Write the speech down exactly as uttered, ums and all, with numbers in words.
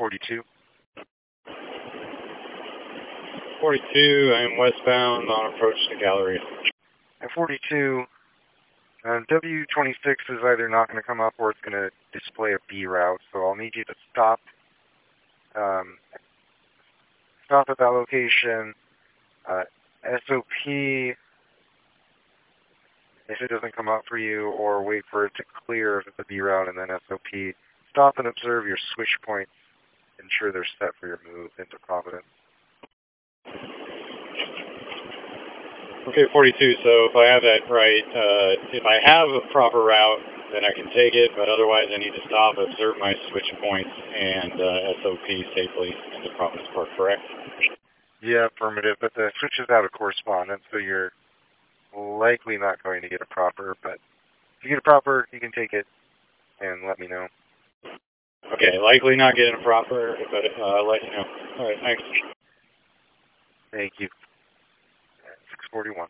forty-two. forty-two, I am westbound on approach to Galleria. At forty-two, um, W twenty-six is either not going to come up or it's going to display a B route, so I'll need you to stop, um, stop at that location. Uh, S O P, if it doesn't come up for you, or wait for it to clear if it's a B route, and then S O P. Stop and observe your switch points. Ensure they're set for your move into Providence. Okay, forty-two, so if I have that right, uh, if I have a proper route, then I can take it, but otherwise I need to stop, observe my switch points, and uh, S O P safely into Providence Park, correct? Yeah, affirmative, but the switch is out of correspondence, so you're likely not going to get a proper, but if you get a proper, you can take it and let me know. Okay, likely not getting a proper, but uh, I'll let you know. All right, thanks. Thank you. six forty-one.